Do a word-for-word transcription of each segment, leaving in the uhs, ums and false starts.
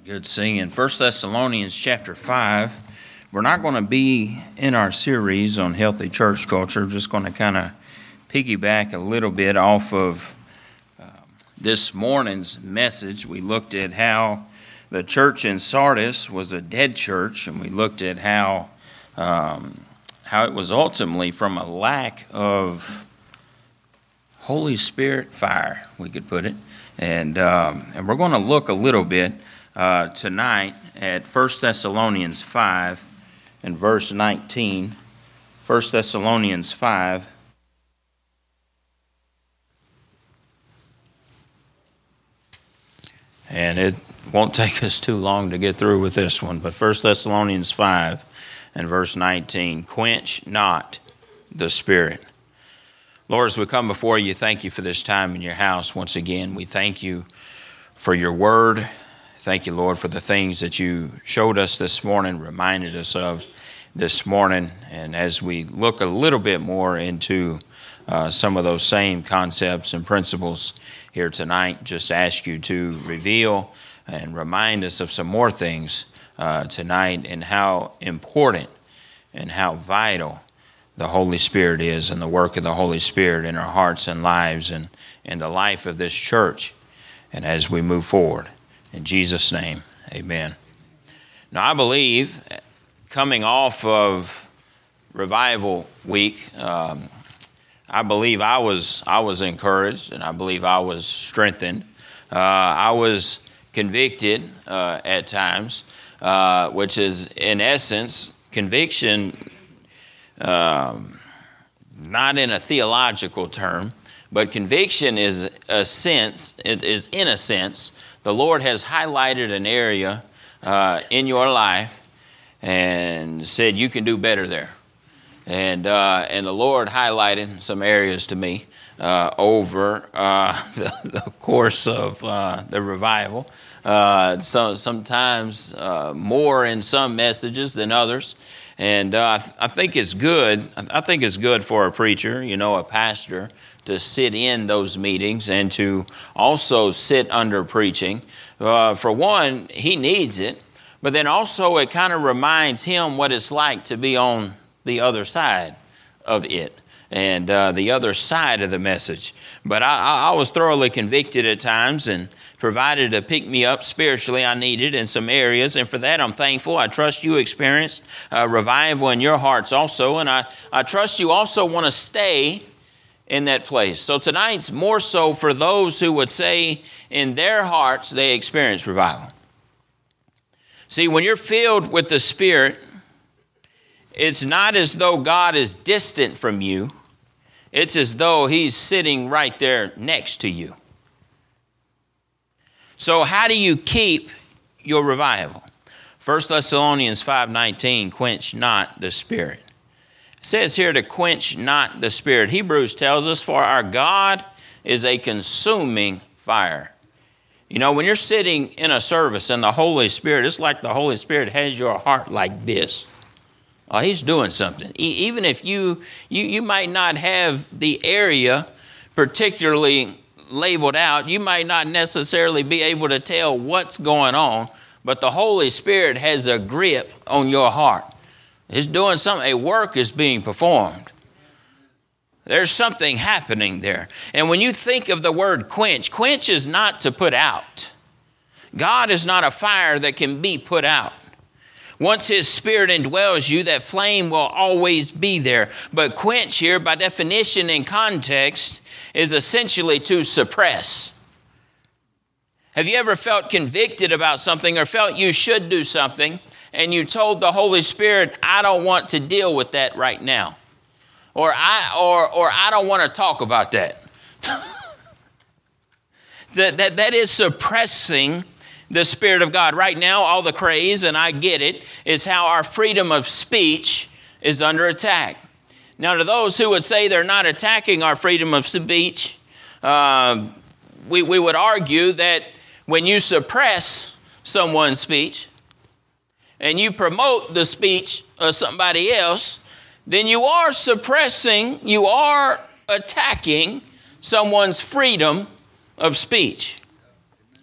Good singing. First Thessalonians chapter five. We're not going to be in our series on healthy church culture. We're just going to kind of piggyback a little bit off of uh, this morning's message. We looked at how the church in Sardis was a dead church, and we looked at how um, how it was ultimately from a lack of Holy Spirit fire, we could put it. And um, and we're going to look a little bit uh, tonight at First Thessalonians five and verse nineteen. First Thessalonians five. And it won't take us too long to get through with this one. But First Thessalonians five and verse nineteen. Quench not the Spirit. Lord, as we come before you, thank you for this time in your house once again. We thank you for your word. Thank you, Lord, for the things that you showed us this morning, reminded us of this morning. And as we look a little bit more into uh, some of those same concepts and principles here tonight, just ask you to reveal and remind us of some more things uh, tonight and how important and how vital the Holy Spirit is and the work of the Holy Spirit in our hearts and lives and in the life of this church. And as we move forward, in Jesus' name, amen. Now, I believe coming off of Revival Week, um, I believe I was I was encouraged and I believe I was strengthened. Uh, I was convicted uh, at times, uh, which is in essence conviction. Um, not in a theological term, but conviction is a sense, it is in a sense, the Lord has highlighted an area uh, in your life and said you can do better there. And uh, and the Lord highlighted some areas to me uh, over uh, the, the course of uh, the revival. Uh, so, sometimes uh, more in some messages than others. And uh, I, th- I think it's good. I think it's good for a preacher, you know, a pastor, to sit in those meetings and to also sit under preaching. Uh, for one, he needs it, but then also it kind of reminds him what it's like to be on the other side of it and uh, the other side of the message. But I, I was thoroughly convicted at times and provided to pick me up spiritually I needed in some areas, and for that I'm thankful. I trust you experienced uh, revival in your hearts also, and I, I trust you also want to stay in that place. So tonight's more so for those who would say in their hearts they experience revival. See, when you're filled with the Spirit, it's not as though God is distant from you. It's as though He's sitting right there next to you. So how do you keep your revival? First Thessalonians five nineteen, quench not the Spirit. It says here to quench not the Spirit. Hebrews tells us, for our God is a consuming fire. You know, when you're sitting in a service and the Holy Spirit, it's like the Holy Spirit has your heart like this. Oh, He's doing something. E- even if you, you, you might not have the area particularly labeled out, you might not necessarily be able to tell what's going on, but the Holy Spirit has a grip on your heart. It's doing something. A work is being performed. There's something happening there. And when you think of the word quench, quench is not to put out. God is not a fire that can be put out. Once His Spirit indwells you, that flame will always be there. But quench here, by definition and context, is essentially to suppress. Have you ever felt convicted about something or felt you should do something and you told the Holy Spirit, I don't want to deal with that right now. Or I or or I don't want to talk about that. that, that. That is suppressing the Spirit of God. Right now, all the craze, and I get it, is how our freedom of speech is under attack. Now, to those who would say they're not attacking our freedom of speech, uh, we, we would argue that when you suppress someone's speech and you promote the speech of somebody else, then you are suppressing, you are attacking someone's freedom of speech.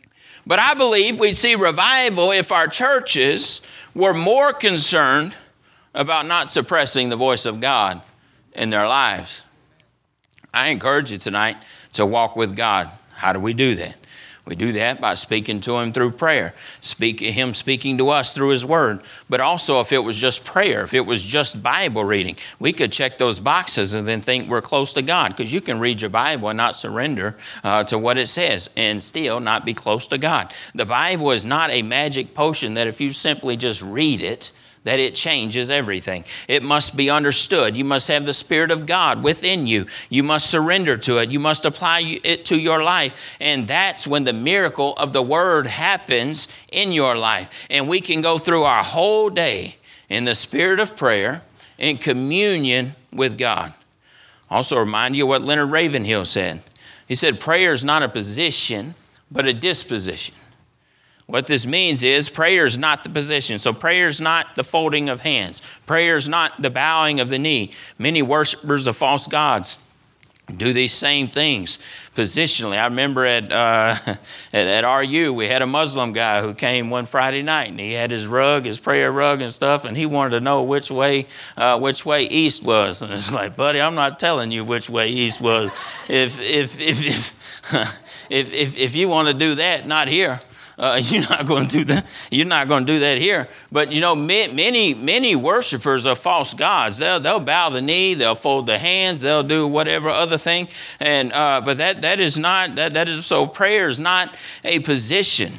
But I believe we'd see revival if our churches were more concerned about not suppressing the voice of God in their lives. I encourage you tonight to walk with God. How do we do that? We do that by speaking to Him through prayer, speak, Him speaking to us through His Word. But also if it was just prayer, if it was just Bible reading, we could check those boxes and then think we're close to God, because you can read your Bible and not surrender uh, to what it says and still not be close to God. The Bible is not a magic potion that if you simply just read it, that it changes everything. It must be understood. You must have the Spirit of God within you. You must surrender to it. You must apply it to your life. And that's when the miracle of the Word happens in your life. And we can go through our whole day in the spirit of prayer, in communion with God. Also remind you what Leonard Ravenhill said. He said, prayer is not a position, but a disposition. What this means is prayer is not the position. So prayer is not the folding of hands. Prayer is not the bowing of the knee. Many worshipers of false gods do these same things positionally. I remember at, uh, at at R U, we had a Muslim guy who came one Friday night, and he had his rug, his prayer rug and stuff, and he wanted to know which way uh, which way east was. And it's like, buddy, I'm not telling you which way east was. If if if if if, if, if you want to do that, not here. Uh, you're not going to do that. You're not going to do that here. But you know, many, many worshipers of false gods, they'll they'll bow the knee, they'll fold the hands, they'll do whatever other thing. And uh, but that that is not that that is so. Prayer is not a position.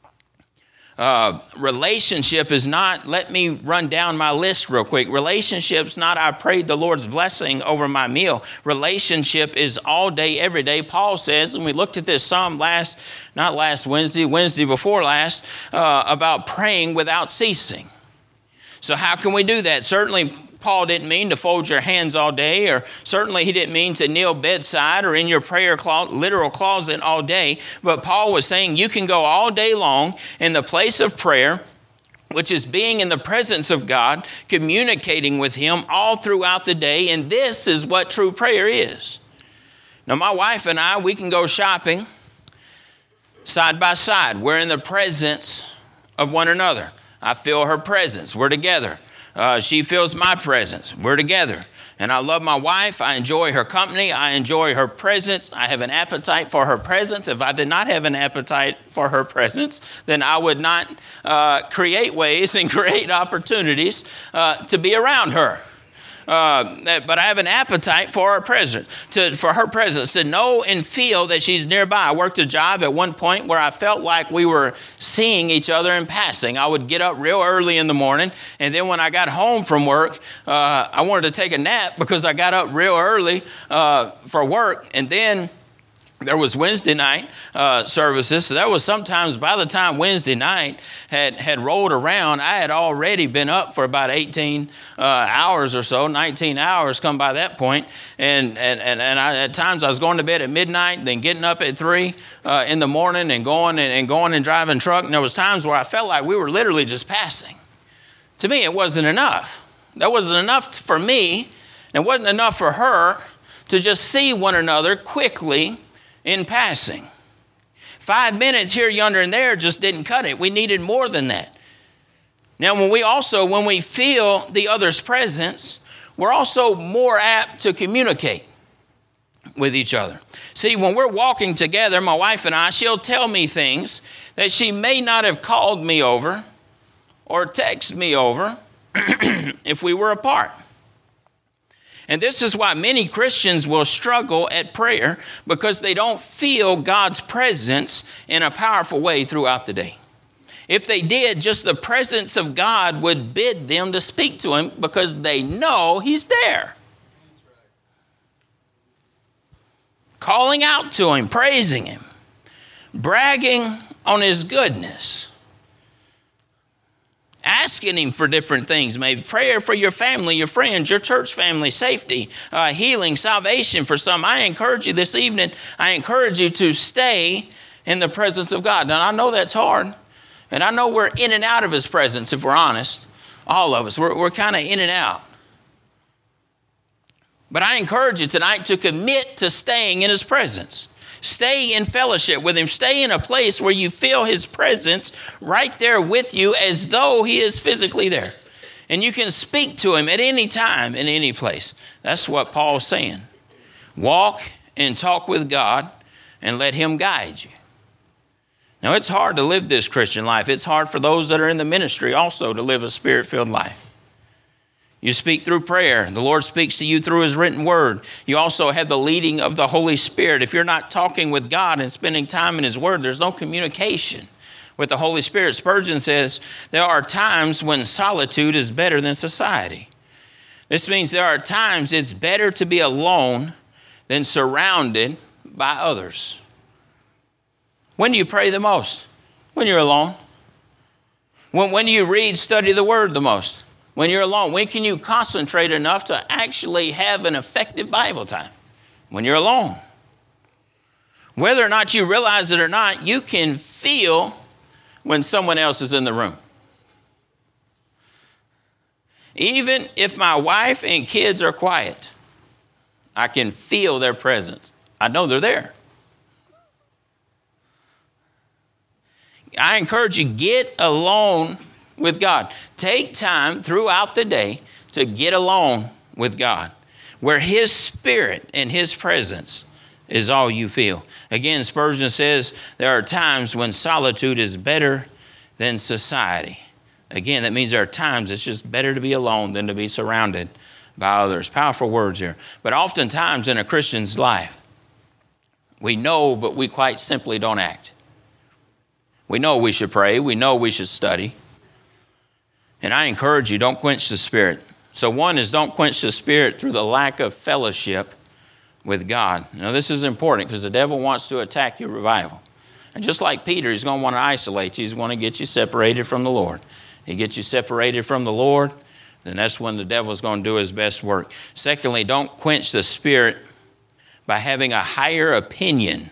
Uh, relationship is not, let me run down my list real quick. Relationship's not, I prayed the Lord's blessing over my meal. Relationship is all day, every day. Paul says, and we looked at this some last, not last Wednesday, Wednesday before last, uh, about praying without ceasing. So how can we do that? Certainly, Paul didn't mean to fold your hands all day, or certainly he didn't mean to kneel bedside or in your prayer closet, literal closet all day. But Paul was saying you can go all day long in the place of prayer, which is being in the presence of God, communicating with Him all throughout the day. And this is what true prayer is. Now, my wife and I, we can go shopping side by side. We're in the presence of one another. I feel her presence. We're together. Uh, she feels my presence. We're together. And I love my wife. I enjoy her company. I enjoy her presence. I have an appetite for her presence. If I did not have an appetite for her presence, then I would not uh, create ways and create opportunities uh, to be around her. Uh, but I have an appetite for her presence, to, for her presence, to know and feel that she's nearby. I worked a job at one point where I felt like we were seeing each other in passing. I would get up real early in the morning, and then when I got home from work, uh, I wanted to take a nap because I got up real early uh, for work, and then there was Wednesday night uh, services. So that was sometimes by the time Wednesday night had, had rolled around, I had already been up for about eighteen uh, hours or so, nineteen hours come by that point. And and and, and I, at times I was going to bed at midnight, then getting up at three uh, in the morning and going and, and going and driving truck. And there was times where I felt like we were literally just passing. To me, it wasn't enough. That wasn't enough for me. It wasn't enough for her to just see one another quickly in passing. Five minutes here, yonder, and there just didn't cut it. We needed more than that. Now, when we also, when we feel the other's presence, we're also more apt to communicate with each other. See, when we're walking together, my wife and I, she'll tell me things that she may not have called me over or texted me over if we were apart. And this is why many Christians will struggle at prayer, because they don't feel God's presence in a powerful way throughout the day. If they did, just the presence of God would bid them to speak to Him because they know He's there. Calling out to Him, praising Him, bragging on His goodness. Asking Him for different things, maybe prayer for your family, your friends, your church family, safety, uh, healing, salvation for some. I encourage you this evening, I encourage you to stay in the presence of God. Now, I know that's hard, and I know we're in and out of His presence, if we're honest. All of us, we're, we're kind of in and out. But I encourage you tonight to commit to staying in His presence. Stay in fellowship with him. Stay in a place where you feel his presence right there with you as though he is physically there. And you can speak to him at any time, in any place. That's what Paul's saying. Walk and talk with God and let him guide you. Now, it's hard to live this Christian life. It's hard for those that are in the ministry also to live a spirit-filled life. You speak through prayer. The Lord speaks to you through his written word. You also have the leading of the Holy Spirit. If you're not talking with God and spending time in his word, there's no communication with the Holy Spirit. Spurgeon says, there are times when solitude is better than society. This means there are times it's better to be alone than surrounded by others. When do you pray the most? When you're alone. When, when do you read, study the word the most? When you're alone. When can you concentrate enough to actually have an effective Bible time? When you're alone. Whether or not you realize it or not, you can feel when someone else is in the room. Even if my wife and kids are quiet, I can feel their presence. I know they're there. I encourage you, get alone with God. Take time throughout the day to get alone with God, where his spirit and his presence is all you feel. Again, Spurgeon says there are times when solitude is better than society. Again, that means there are times it's just better to be alone than to be surrounded by others. Powerful words here. But oftentimes in a Christian's life, we know, but we quite simply don't act. We know we should pray. We know we should study. And I encourage you, don't quench the Spirit. So one is don't quench the Spirit through the lack of fellowship with God. Now this is important because the devil wants to attack your revival. And just like Peter, he's going to want to isolate you. He's going to get you separated from the Lord. He gets you separated from the Lord, then that's when the devil's going to do his best work. Secondly, don't quench the Spirit by having a higher opinion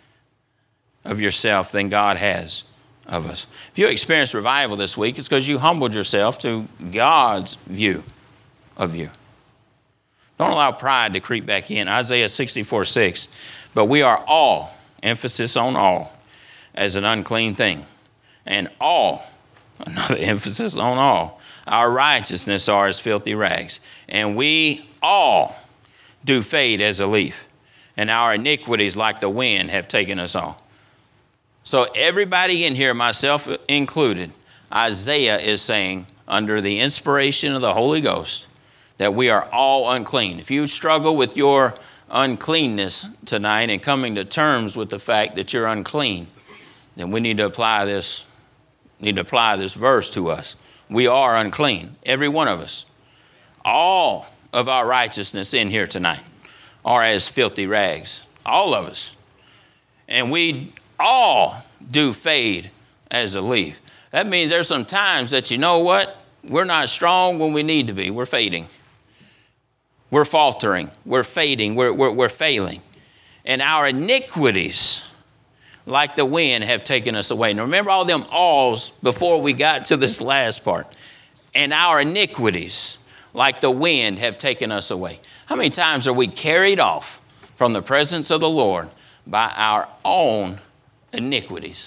of yourself than God has of us. If you experienced revival this week, it's because you humbled yourself to God's view of you. Don't allow pride to creep back in. Isaiah sixty-four six. But we are all, emphasis on all, as an unclean thing. And all, another emphasis on all, our righteousness are as filthy rags. And we all do fade as a leaf. And our iniquities like the wind have taken us all. So everybody in here, myself included, Isaiah is saying, under the inspiration of the Holy Ghost, that we are all unclean. If you struggle with your uncleanness tonight and coming to terms with the fact that you're unclean, then we need to apply this, need to apply this verse to us. We are unclean, every one of us. All of our righteousness in here tonight are as filthy rags. All of us. And we all do fade as a leaf. That means there's some times that, you know what? We're not strong when we need to be. We're fading. We're faltering. We're fading. We're, we're, we're failing. And our iniquities, like the wind, have taken us away. Now remember all them alls before we got to this last part. And our iniquities, like the wind, have taken us away. How many times are we carried off from the presence of the Lord by our own iniquities?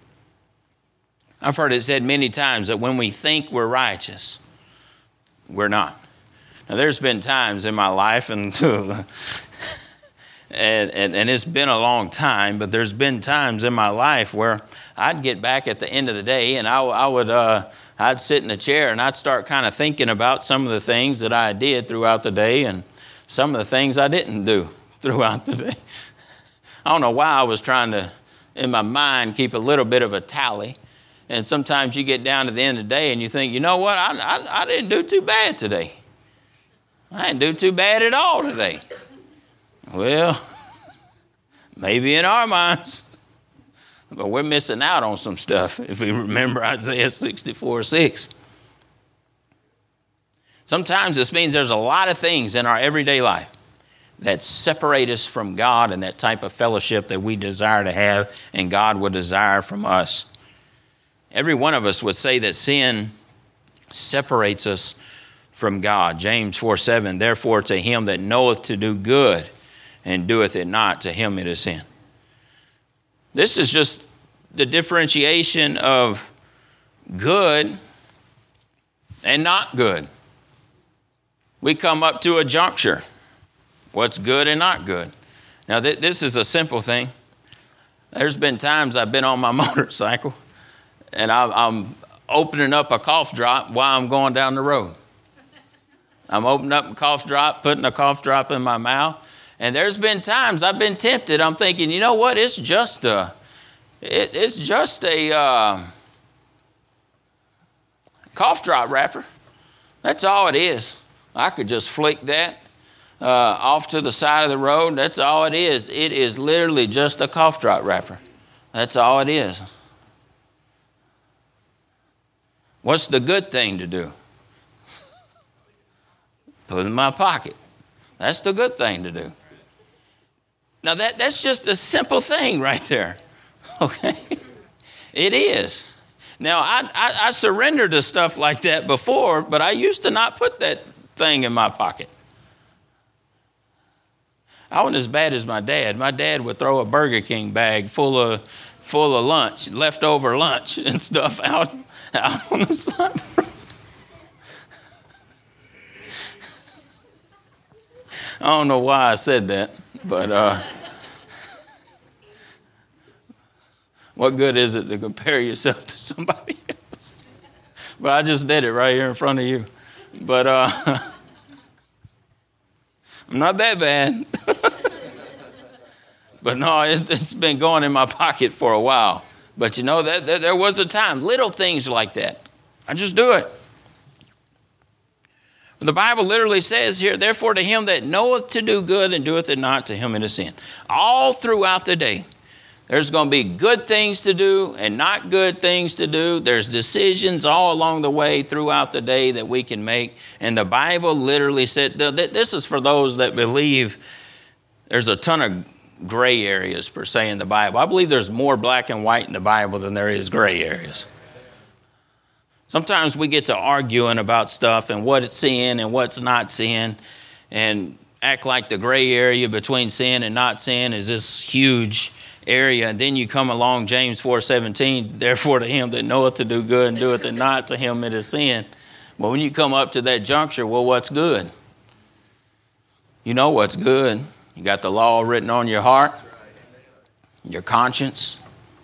I've heard it said many times that when we think we're righteous, we're not. Now there's been times in my life, and and, and and it's been a long time, but there's been times in my life where I'd get back at the end of the day, and I, I would uh, I'd sit in a chair and I'd start kind of thinking about some of the things that I did throughout the day and some of the things I didn't do throughout the day. I don't know why I was trying to, in my mind, keep a little bit of a tally. And sometimes you get down to the end of the day and you think, you know what, I, I, I didn't do too bad today. I didn't do too bad at all today. Well, maybe in our minds, but we're missing out on some stuff if we remember Isaiah sixty-four six. Sometimes this means there's a lot of things in our everyday life that separate us from God and that type of fellowship that we desire to have and God would desire from us. Every one of us would say that sin separates us from God. James four seven, therefore to him that knoweth to do good and doeth it not, to him it is sin. This is just the differentiation of good and not good. We come up to a juncture. What's good and not good. Now, th- this is a simple thing. There's been times I've been on my motorcycle and I- I'm opening up a cough drop while I'm going down the road. I'm opening up a cough drop, putting a cough drop in my mouth. And there's been times I've been tempted. I'm thinking, you know what? It's just a, it, it's just a uh, cough drop wrapper. That's all it is. I could just flick that uh, off to the side of the road. That's all it is. It is literally just a cough drop wrapper. That's all it is. What's the good thing to do? Put it in my pocket. That's the good thing to do. Now, that, that's just a simple thing right there. Okay? It is. Now, I, I, I surrendered to stuff like that before, but I used to not put that thing in my pocket. I wasn't as bad as my dad. My dad would throw a Burger King bag full of full of lunch, leftover lunch and stuff out, out on the side of the road. I don't know why I said that, but uh, what good is it to compare yourself to somebody else? But I just did it right here in front of you. But uh, I'm not that bad. But no, it, it's been going in my pocket for a while. But you know, that, that there was a time, little things like that. I just do it. The Bible literally says here, therefore to him that knoweth to do good and doeth it not, to him it is sin. All throughout the day, there's going to be good things to do and not good things to do. There's decisions all along the way throughout the day that we can make. And the Bible literally said, this is for those that believe there's a ton of gray areas per se in the Bible. I believe there's more black and white in the Bible than there is gray areas. Sometimes we get to arguing about stuff and what it's sin and what's not sin, and act like the gray area between sin and not sin is this huge area. And then you come along, James four seventeen, therefore to him that knoweth to do good and doeth it not, to him it is sin. But when you come up to that juncture, well, what's good? You know what's good. You got the law written on your heart, your conscience.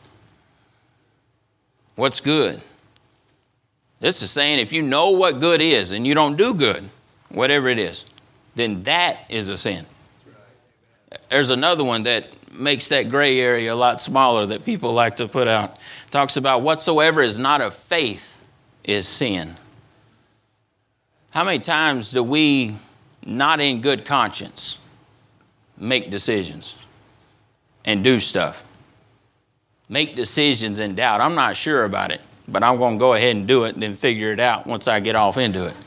What's good? This is saying if you know what good is and you don't do good, whatever it is, then that is a sin. There's another one that makes that gray area a lot smaller that people like to put out. It talks about whatsoever is not of faith is sin. How many times do we, not in good conscience, make decisions and do stuff? Make decisions in doubt. I'm not sure about it, but I'm going to go ahead and do it and then figure it out once I get off into it.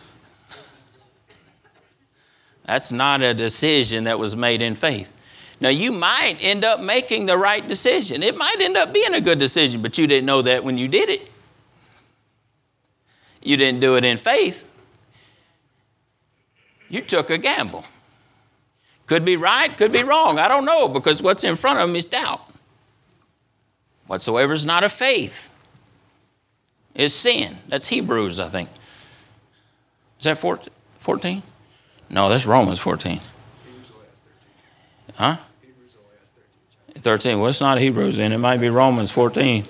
That's not a decision that was made in faith. Now, you might end up making the right decision. It might end up being a good decision, but you didn't know that when you did it. You didn't do it in faith. You took a gamble. Could be right, could be wrong. I don't know, because what's in front of them is doubt. Whatsoever is not of faith is sin. That's Hebrews, I think. Is that fourteen? No, that's Romans fourteen. Huh? thirteen. Well, it's not Hebrews then. It might be Romans fourteen.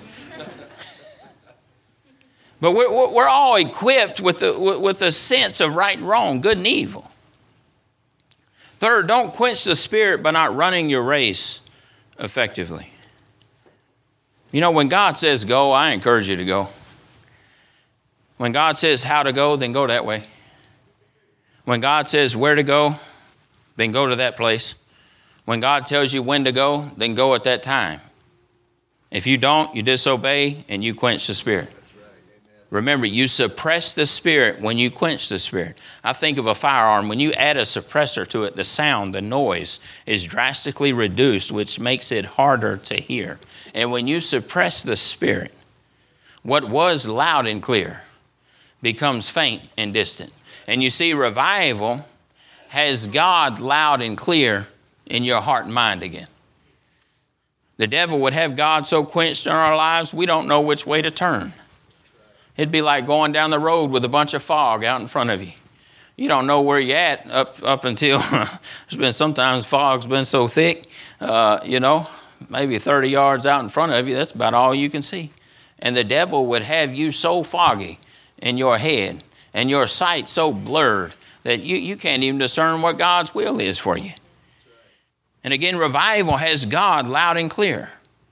But we're, we're all equipped with a, with a sense of right and wrong, good and evil. Third, don't quench the spirit by not running your race effectively. You know, when God says go, I encourage you to go. When God says how to go, then go that way. When God says where to go, then go to that place. When God tells you when to go, then go at that time. If you don't, you disobey and you quench the spirit. That's right. Amen. Remember, you suppress the spirit when you quench the spirit. I think of a firearm. When you add a suppressor to it, the sound, the noise is drastically reduced, which makes it harder to hear. And when you suppress the spirit, what was loud and clear becomes faint and distant. And you see, revival has God loud and clear in your heart and mind again. The devil would have God so quenched in our lives, we don't know which way to turn. It'd be like going down the road with a bunch of fog out in front of you. You don't know where you're at up, up until, there's been sometimes fog's been so thick, uh, you know, maybe thirty yards out in front of you, that's about all you can see. And the devil would have you so foggy in your head and your sight so blurred that you, you can't even discern what God's will is for you. And again, revival has God loud and clear.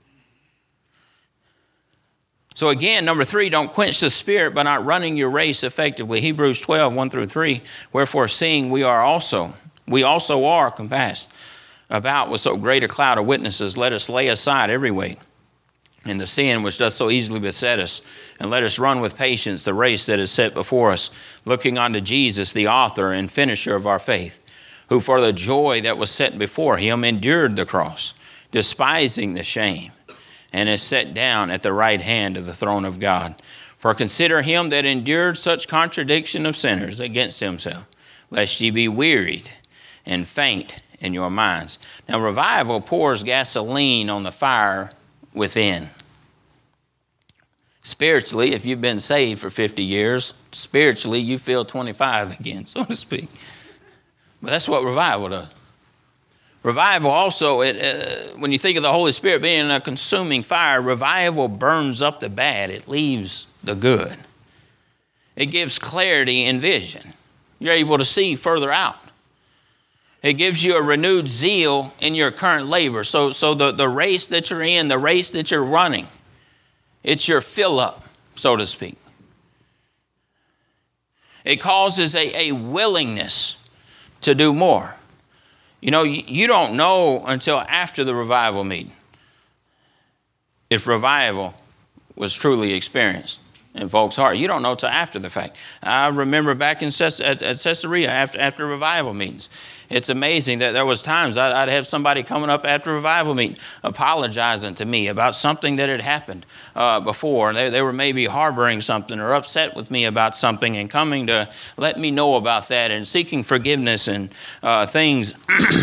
So again, number three, don't quench the spirit by not running your race effectively. Hebrews twelve, one through three, wherefore seeing we are also, we also are compassed about with so great a cloud of witnesses, let us lay aside every weight and the sin which doth so easily beset us, and let us run with patience the race that is set before us, looking unto Jesus, the author and finisher of our faith, who for the joy that was set before him endured the cross, despising the shame, and is set down at the right hand of the throne of God. For consider him that endured such contradiction of sinners against himself, lest ye be wearied and faint in your minds. Now, revival pours gasoline on the fire within. Spiritually, if you've been saved for fifty years, spiritually you feel twenty-five again, so to speak. But that's what revival does. Revival also, it, uh, when you think of the Holy Spirit being a consuming fire, revival burns up the bad. It leaves the good. It gives clarity and vision. You're able to see further out. It gives you a renewed zeal in your current labor. So, so the, the race that you're in, the race that you're running, it's your fill up, so to speak. It causes a, a willingness to do more. You know, you, you don't know until after the revival meeting if revival was truly experienced in folks' heart. You don't know till after the fact. I remember back in Ces- at, at Caesarea after, after revival meetings. It's amazing that there was times I'd, I'd have somebody coming up after a revival meeting apologizing to me about something that had happened uh, before. They, they were maybe harboring something or upset with me about something and coming to let me know about that and seeking forgiveness and uh, things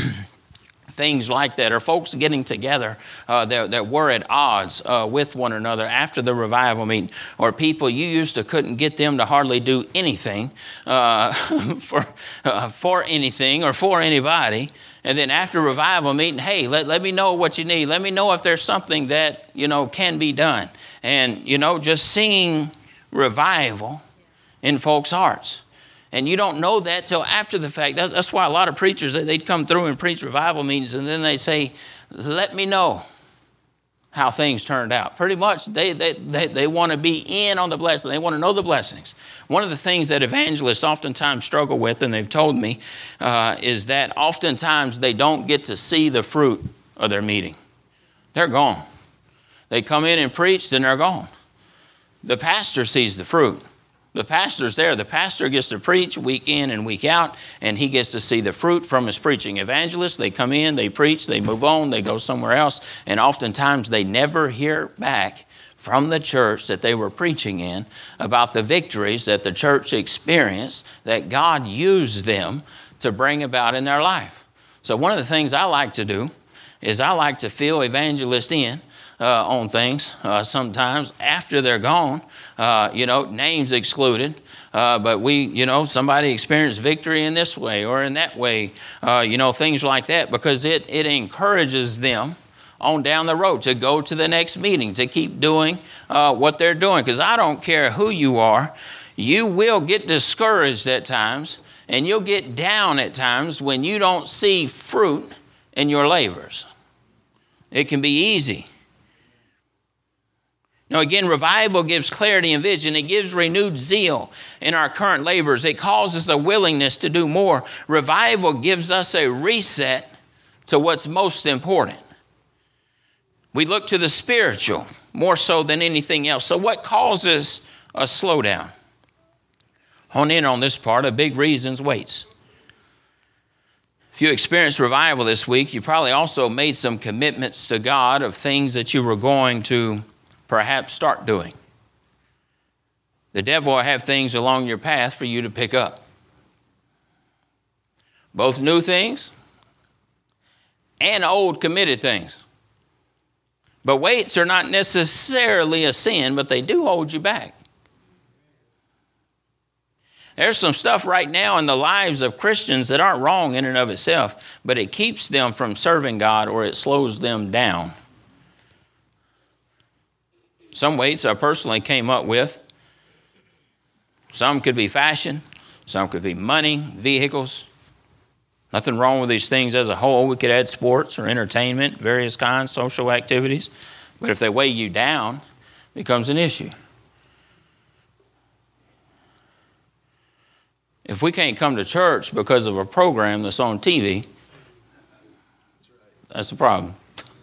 things like that, or folks getting together uh, that, that were at odds uh, with one another after the revival meeting, or people you used to couldn't get them to hardly do anything uh, for uh, for anything or for anybody. And then after revival meeting, hey, let, let me know what you need. Let me know if there's something that, you know, can be done. And, you know, just seeing revival in folks' hearts. And you don't know that till after the fact. That, that's why a lot of preachers, they'd come through and preach revival meetings, and then they say, let me know how things turned out. Pretty much, they, they, they, they want to be in on the blessing. They want to know the blessings. One of the things that evangelists oftentimes struggle with, and they've told me, uh, is that oftentimes they don't get to see the fruit of their meeting. They're gone. They come in and preach, then they're gone. The pastor sees the fruit. The pastor's there. The pastor gets to preach week in and week out, and he gets to see the fruit from his preaching. Evangelists, they come in, they preach, they move on, they go somewhere else, and oftentimes they never hear back from the church that they were preaching in about the victories that the church experienced, that God used them to bring about in their life. So one of the things I like to do is I like to fill evangelists in Uh, on things uh, sometimes after they're gone, uh, you know, names excluded. Uh, but we, you know, somebody experienced victory in this way or in that way, uh, you know, things like that, because it, it encourages them on down the road to go to the next meeting, to keep doing uh, what they're doing. Because I don't care who you are, you will get discouraged at times and you'll get down at times when you don't see fruit in your labors. It can be easy. Now, again, revival gives clarity and vision. It gives renewed zeal in our current labors. It causes a willingness to do more. Revival gives us a reset to what's most important. We look to the spiritual more so than anything else. So what causes a slowdown? Hone in on this part. A big reason is weights. If you experienced revival this week, you probably also made some commitments to God of things that you were going to perhaps start doing. The devil will have things along your path for you to pick up. Both new things and old committed things. But weights are not necessarily a sin, but they do hold you back. There's some stuff right now in the lives of Christians that aren't wrong in and of itself, but it keeps them from serving God or it slows them down. Some weights I personally came up with. Some could be fashion. Some could be money, vehicles. Nothing wrong with these things as a whole. We could add sports or entertainment, various kinds, social activities. But if they weigh you down, it becomes an issue. If we can't come to church because of a program that's on T V, that's the problem.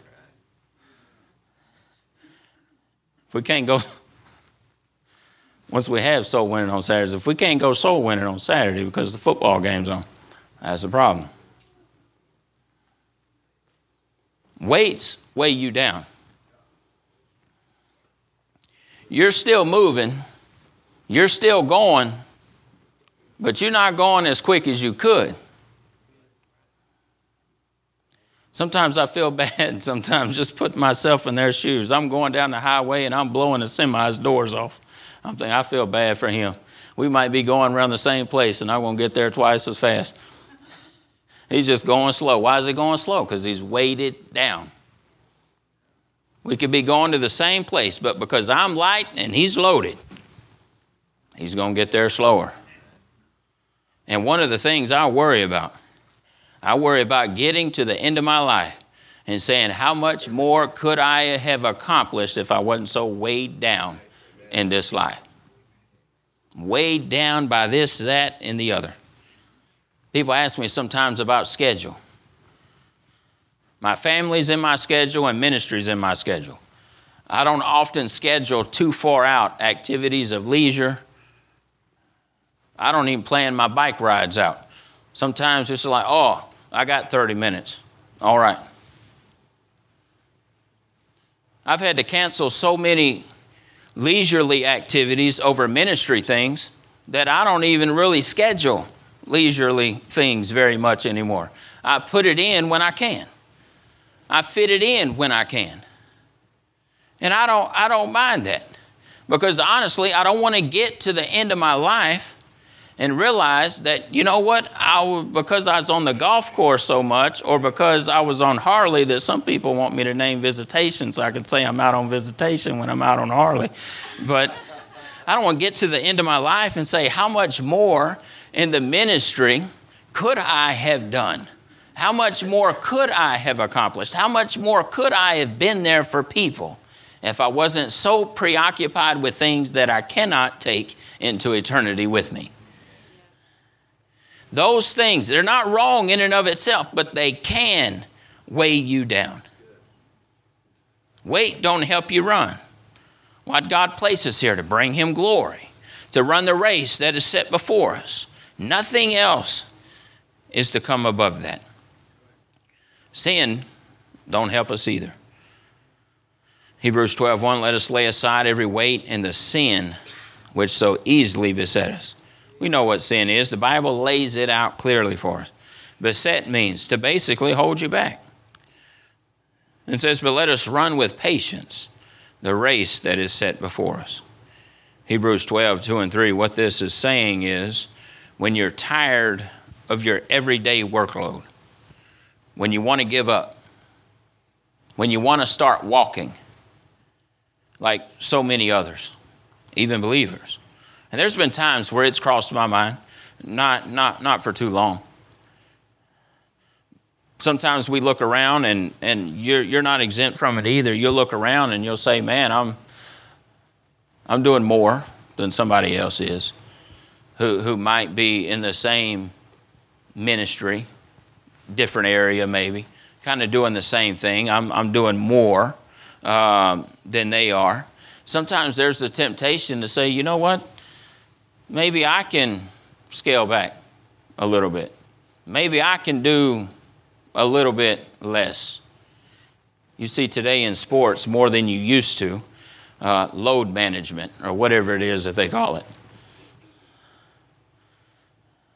If we can't go, once we have soul winning on Saturdays, if we can't go soul winning on Saturday because the football game's on, that's the problem. Weights weigh you down. You're still moving, you're still going, but you're not going as quick as you could. Sometimes I feel bad, sometimes just putting myself in their shoes. I'm going down the highway and I'm blowing the semi's doors off. I'm thinking, I feel bad for him. We might be going around the same place and I'm going to get there twice as fast. He's just going slow. Why is he going slow? Because he's weighted down. We could be going to the same place, but because I'm light and he's loaded, he's going to get there slower. And one of the things I worry about, I worry about getting to the end of my life and saying, how much more could I have accomplished if I wasn't so weighed down in this life? Weighed down by this, that, and the other. People ask me sometimes about schedule. My family's in my schedule and ministry's in my schedule. I don't often schedule too far out activities of leisure. I don't even plan my bike rides out. Sometimes it's like, oh, I got thirty minutes. All right. I've had to cancel so many leisurely activities over ministry things that I don't even really schedule leisurely things very much anymore. I put it in when I can. I fit it in when I can. And I don't, I don't mind that. Because honestly, I don't want to get to the end of my life and realize that, you know what, I, because I was on the golf course so much, or because I was on Harley, that some people want me to name visitation so I can say I'm out on visitation when I'm out on Harley. But I don't want to get to the end of my life and say, how much more in the ministry could I have done? How much more could I have accomplished? How much more could I have been there for people if I wasn't so preoccupied with things that I cannot take into eternity with me? Those things, they're not wrong in and of itself, but they can weigh you down. Weight don't help you run. Why'd God place us here? To bring him glory, to run the race that is set before us. Nothing else is to come above that. Sin don't help us either. Hebrews twelve one, let us lay aside every weight and the sin which so easily beset us. We know what sin is. The Bible lays it out clearly for us. Beset means to basically hold you back. It says, but let us run with patience the race that is set before us. Hebrews twelve two and three, what this is saying is, when you're tired of your everyday workload, when you want to give up, when you want to start walking, like so many others, even believers. And there's been times where it's crossed my mind, not, not, not for too long. Sometimes we look around, and, and you're, you're not exempt from it either. You'll look around and you'll say, man, I'm, I'm doing more than somebody else is who, who might be in the same ministry, different area maybe, kind of doing the same thing. I'm, I'm doing more um, than they are. Sometimes there's the temptation to say, you know what? Maybe I can scale back a little bit. Maybe I can do a little bit less. You see today in sports more than you used to, uh, load management or whatever it is that they call it.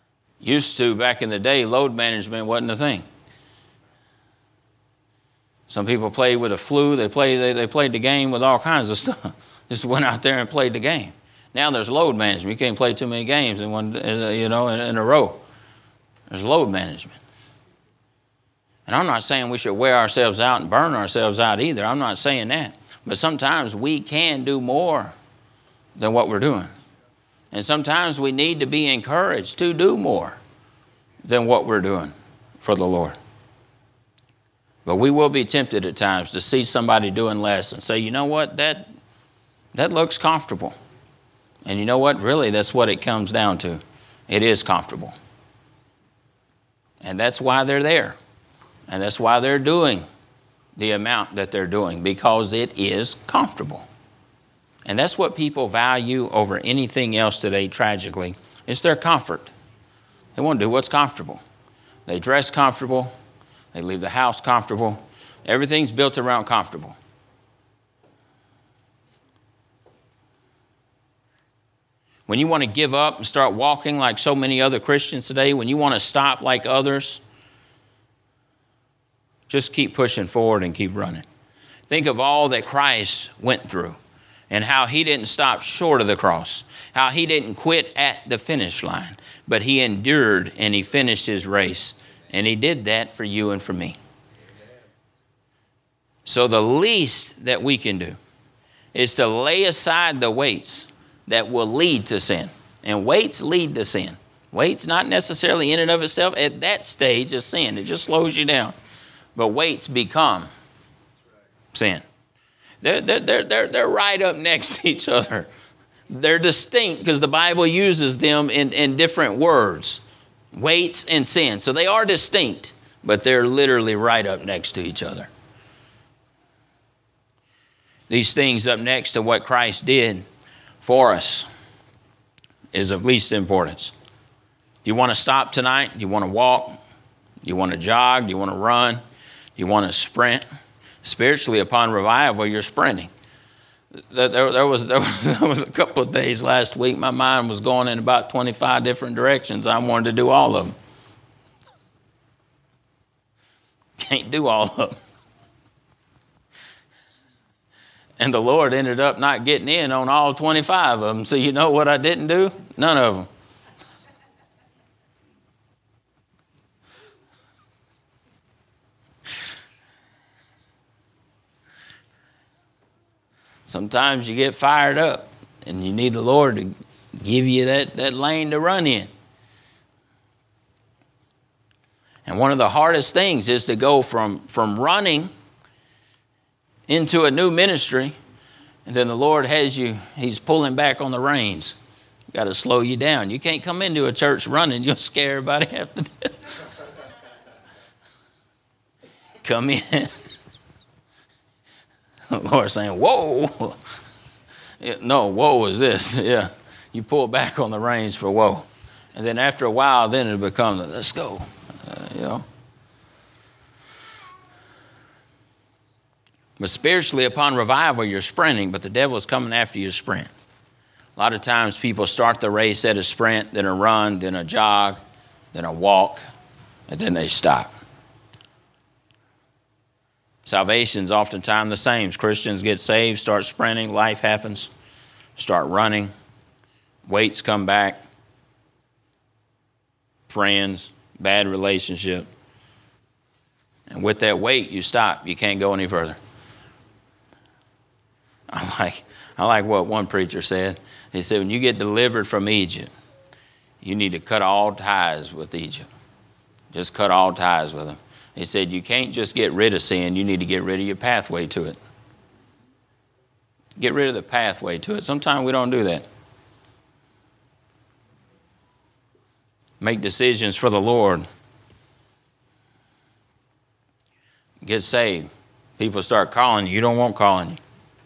Used to, back in the day, load management wasn't a thing. Some people played with a flu. They played, they, they played the game with all kinds of stuff. Just went out there and played the game. Now there's load management. You can't play too many games in one, you know, in, in a row. There's load management. And I'm not saying we should wear ourselves out and burn ourselves out either. I'm not saying that. But sometimes we can do more than what we're doing. And sometimes we need to be encouraged to do more than what we're doing for the Lord. But we will be tempted at times to see somebody doing less and say, you know what, that, that looks comfortable. And you know what, really, that's what it comes down to. It is comfortable. And that's why they're there. And that's why they're doing the amount that they're doing, because it is comfortable. And that's what people value over anything else today, tragically. It's their comfort. They want to do what's comfortable. They dress comfortable. They leave the house comfortable. Everything's built around comfortable. When you want to give up and start walking like so many other Christians today, when you want to stop like others, just keep pushing forward and keep running. Think of all that Christ went through and how he didn't stop short of the cross, how he didn't quit at the finish line, but he endured and he finished his race. And he did that for you and for me. So the least that we can do is to lay aside the weights that will lead to sin. And weights lead to sin. Weights not necessarily in and of itself at that stage of sin. It just slows you down. But weights become sin. They're, they're, they're, they're right up next to each other. They're distinct because the Bible uses them in, in different words. Weights and sin. So they are distinct, but they're literally right up next to each other. These things up next to what Christ did for us is of least importance. Do you want to stop tonight? Do you want to walk? Do you want to jog? Do you want to run? Do you want to sprint? Spiritually, upon revival, you're sprinting. There, there, was, there, was, there was a couple of days last week, my mind was going in about twenty-five different directions. I wanted to do all of them. Can't do all of them. And the Lord ended up not getting in on all twenty-five of them. So you know what I didn't do? None of them. Sometimes you get fired up and you need the Lord to give you that, that lane to run in. And one of the hardest things is to go from, from running into a new ministry, and then the Lord has you, he's pulling back on the reins. You got to slow you down. You can't come into a church running. You'll scare everybody half to death. Come in. The Lord's saying, whoa. No, whoa is this. Yeah. You pull back on the reins for whoa. And then after a while, then it becomes, let's go. Uh, you know. But spiritually, upon revival, you're sprinting, but the devil's coming after you sprint. A lot of times people start the race at a sprint, then a run, then a jog, then a walk, and then they stop. Salvation's oftentimes the same. Christians get saved, start sprinting, life happens, start running, weights come back, friends, bad relationship. And with that weight, you stop. You can't go any further. I like, I like what one preacher said. He said, when you get delivered from Egypt, you need to cut all ties with Egypt. Just cut all ties with them. He said, you can't just get rid of sin. You need to get rid of your pathway to it. Get rid of the pathway to it. Sometimes we don't do that. Make decisions for the Lord. Get saved. People start calling you. You don't want calling you.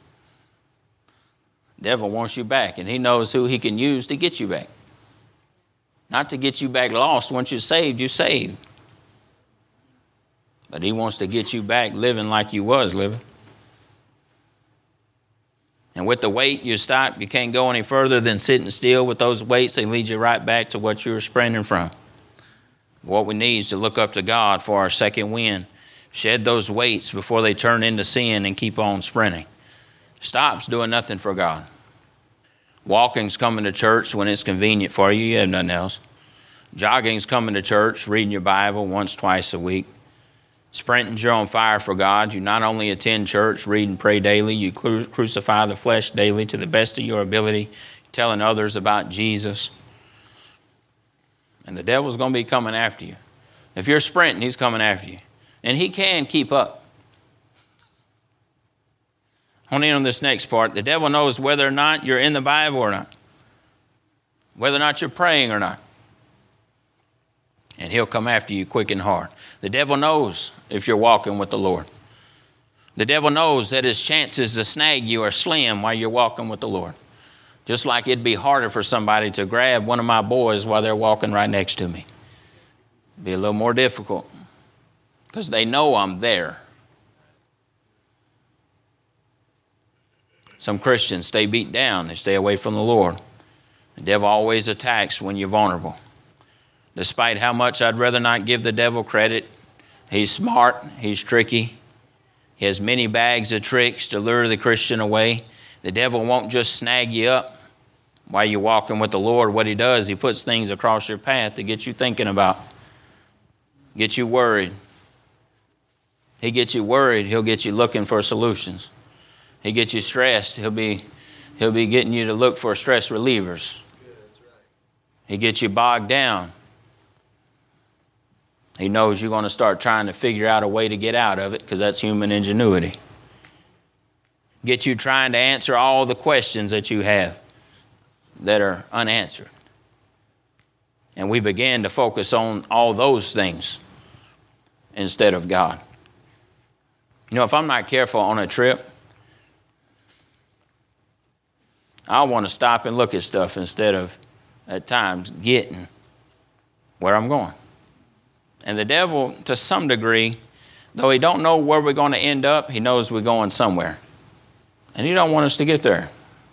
The devil wants you back, and he knows who he can use to get you back. Not to get you back lost. Once you're saved, you're saved. But he wants to get you back living like you was living. And with the weight, you stop. You can't go any further than sitting still with those weights. They lead you right back to what you were sprinting from. What we need is to look up to God for our second wind. Shed those weights before they turn into sin and keep on sprinting. Stop's doing nothing for God. Walking's coming to church when it's convenient for you. You have nothing else. Jogging's coming to church, reading your Bible once, twice a week. Sprinting's you're on fire for God. You not only attend church, read and pray daily, you cru- crucify the flesh daily to the best of your ability, telling others about Jesus. And the devil's going to be coming after you. If you're sprinting, he's coming after you. And he can keep up. I want to end on this next part. The devil knows whether or not you're in the Bible or not. Whether or not you're praying or not. And he'll come after you quick and hard. The devil knows if you're walking with the Lord. The devil knows that his chances to snag you are slim while you're walking with the Lord. Just like it'd be harder for somebody to grab one of my boys while they're walking right next to me. It'd be a little more difficult because they know I'm there. Some Christians stay beat down. They stay away from the Lord. The devil always attacks when you're vulnerable. Despite how much I'd rather not give the devil credit, he's smart, he's tricky. He has many bags of tricks to lure the Christian away. The devil won't just snag you up while you're walking with the Lord. What he does, he puts things across your path to get you thinking about, get you worried. He gets you worried, he'll get you looking for solutions. He gets you stressed, he'll be, he'll be getting you to look for stress relievers. He gets you bogged down. He knows you're going to start trying to figure out a way to get out of it because that's human ingenuity. Get you trying to answer all the questions that you have that are unanswered. And we begin to focus on all those things instead of God. You know, if I'm not careful on a trip, I want to stop and look at stuff instead of, at times, getting where I'm going. And the devil, to some degree, though he don't know where we're going to end up, he knows we're going somewhere. And he don't want us to get there.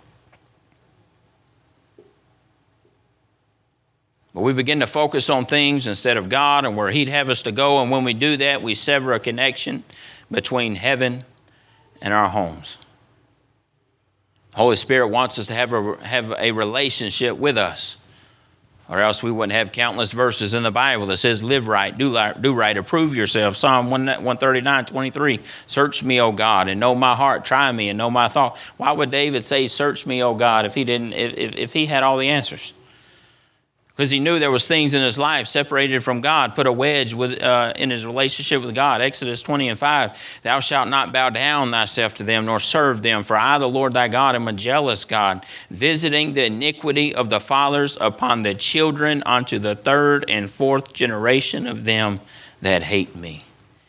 But we begin to focus on things instead of God and where he'd have us to go. And when we do that, we sever a connection between heaven and our homes. The Holy Spirit wants us to have a, have a relationship with us. Or else we wouldn't have countless verses in the Bible that says, live right, do, li- do right, approve yourself. Psalm one thirty-nine, twenty-three, search me, O God, and know my heart, try me and know my thought. Why would David say, search me, O God, if he didn't, if, if, if he had all the answers? Because he knew there was things in his life separated from God, put a wedge with, uh, in his relationship with God. Exodus twenty and five, thou shalt not bow down thyself to them, nor serve them. For I, the Lord thy God, am a jealous God, visiting the iniquity of the fathers upon the children unto the third and fourth generation of them that hate me.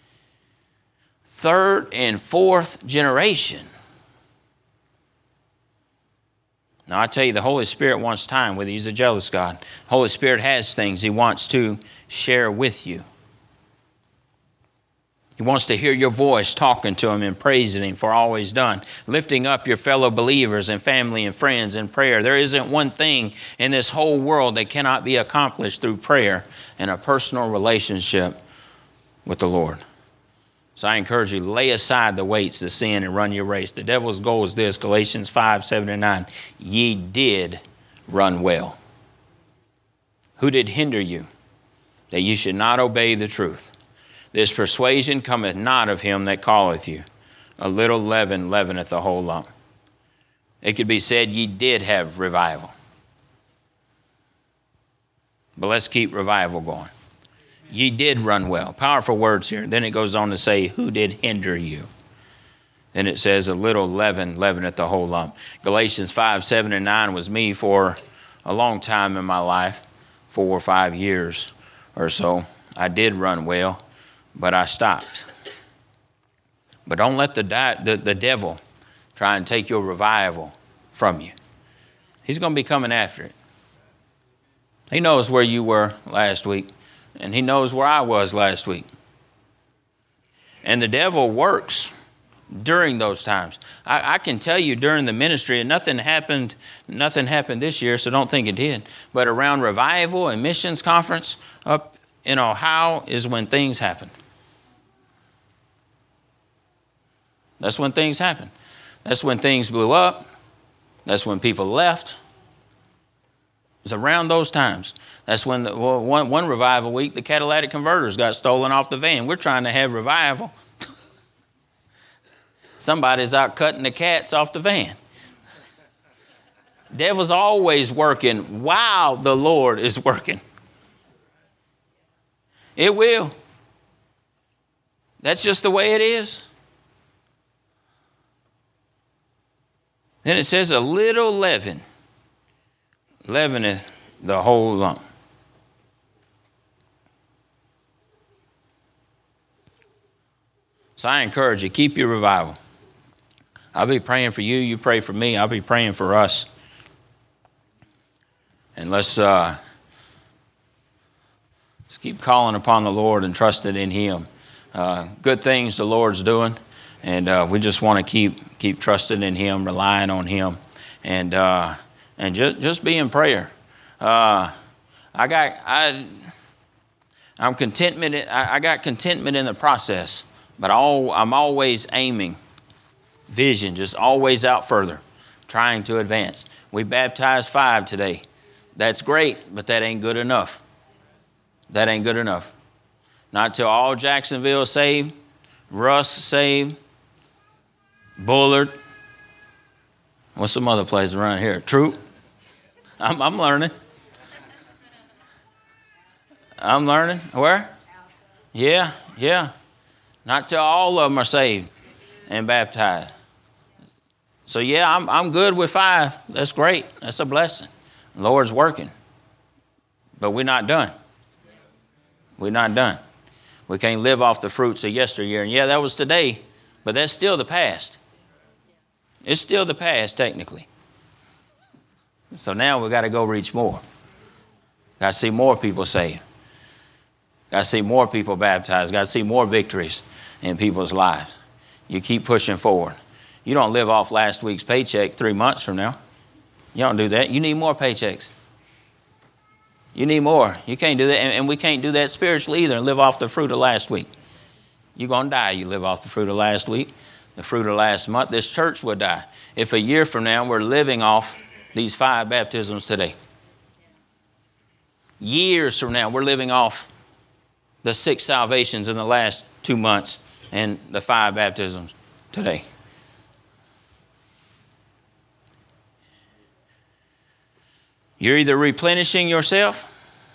Third and fourth generation. Now, I tell you, the Holy Spirit wants time with you. He's a jealous God. The Holy Spirit has things he wants to share with you. He wants to hear your voice talking to him and praising him for all he's done. Lifting up your fellow believers and family and friends in prayer. There isn't one thing in this whole world that cannot be accomplished through prayer and a personal relationship with the Lord. So I encourage you, lay aside the weights, the sin, and run your race. The devil's goal is this, Galatians five, seven, and nine. Ye did run well. Who did hinder you, that you should not obey the truth? This persuasion cometh not of him that calleth you. A little leaven leaveneth the whole lump. It could be said, ye did have revival. But let's keep revival going. Ye did run well. Powerful words here. Then it goes on to say, who did hinder you? Then it says, a little leaven leaveneth the whole lump. Galatians five, seven, and nine was me for a long time in my life, four or five years or so. I did run well, but I stopped. But don't let the, di- the, the devil try and take your revival from you. He's going to be coming after it. He knows where you were last week. And he knows where I was last week. And the devil works during those times. I, I can tell you during the ministry, and nothing happened, nothing happened this year, so don't think it did. But around revival and missions conference up in Ohio is when things happen. That's when things happen. That's when things blew up. That's when people left. It was around those times. That's when the, well, one, one revival week, the catalytic converters got stolen off the van. We're trying to have revival. Somebody's out cutting the cats off the van. Devil's always working while the Lord is working. It will. That's just the way it is. Then it says a little leaven leaveneth the whole lump. So I encourage you, keep your revival. I'll be praying for you. You pray for me. I'll be praying for us. And let's, uh, let's keep calling upon the Lord and trusting in Him. Uh, good things the Lord's doing. And uh, we just want to keep keep trusting in Him, relying on Him. And uh, and just, just be in prayer. Uh, I got, I, I'm contentment. I, I got contentment in the process. But all, I'm always aiming. Vision, just always out further, trying to advance. We baptized five today. That's great, but that ain't good enough. That ain't good enough. Not till all Jacksonville saved, Russ saved, Bullard. What's some other place around here? Troop. I'm, I'm learning. I'm learning. Where? Yeah, yeah. Not till all of them are saved and baptized. So yeah, I'm I'm good with five. That's great. That's a blessing. The Lord's working. But we're not done. We're not done. We can't live off the fruits of yesteryear. And yeah, that was today, but that's still the past. It's still the past, technically. So now we got to go reach more. Got to see more people saved. Got to see more people baptized. Got to see more victories in people's lives. You keep pushing forward. You don't live off last week's paycheck three months from now. You don't do that. You need more paychecks. You need more. You can't do that. And, and we can't do that spiritually either and live off the fruit of last week. You're going to die. You live off the fruit of last week, the fruit of last month. This church will die. If a year from now we're living off these five baptisms today. Years from now we're living off the six salvations in the last two months and the five baptisms today. You're either replenishing yourself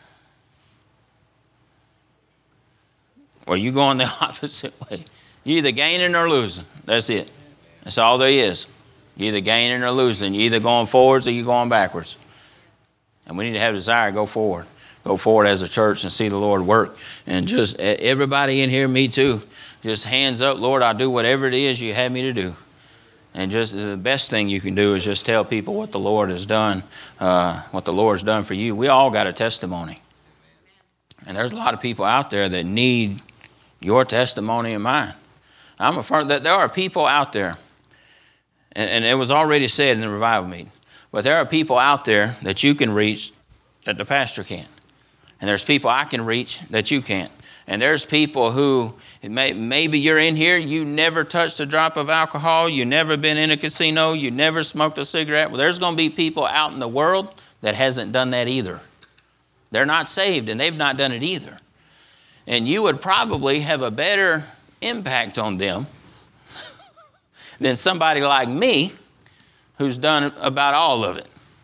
or you're going the opposite way. You're either gaining or losing. That's it. That's all there is. You're either gaining or losing. You're either going forwards or you're going backwards. And we need to have desire to go forward. Go forward as a church and see the Lord work. And just everybody in here, me too, just hands up, Lord, I'll do whatever it is you have me to do. And just the best thing you can do is just tell people what the Lord has done, uh, what the Lord's done for you. We all got a testimony. And there's a lot of people out there that need your testimony and mine. I'm affirmed that there are people out there, and, and it was already said in the revival meeting, but there are people out there that you can reach that the pastor can't. And there's people I can reach that you can't. And there's people who, may, maybe you're in here, you never touched a drop of alcohol, you never been in a casino, you never smoked a cigarette. Well, there's going to be people out in the world that hasn't done that either. They're not saved and they've not done it either. And you would probably have a better impact on them than somebody like me who's done about all of it.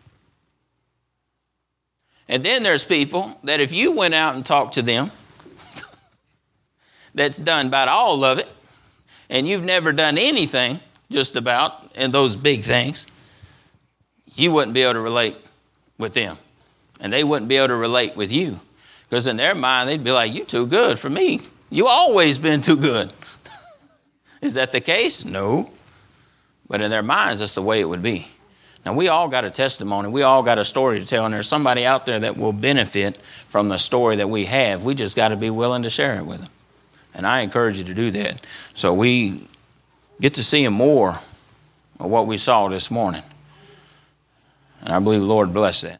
And then there's people that if you went out and talked to them, that's done about all of it, and you've never done anything just about in those big things, you wouldn't be able to relate with them. And they wouldn't be able to relate with you. Because in their mind, they'd be like, you too good for me. You always been too good. Is that the case? No. But in their minds, that's the way it would be. Now, we all got a testimony. We all got a story to tell. And there's somebody out there that will benefit from the story that we have. We just got to be willing to share it with them. And I encourage you to do that. So we get to see more of what we saw this morning. And I believe the Lord bless that.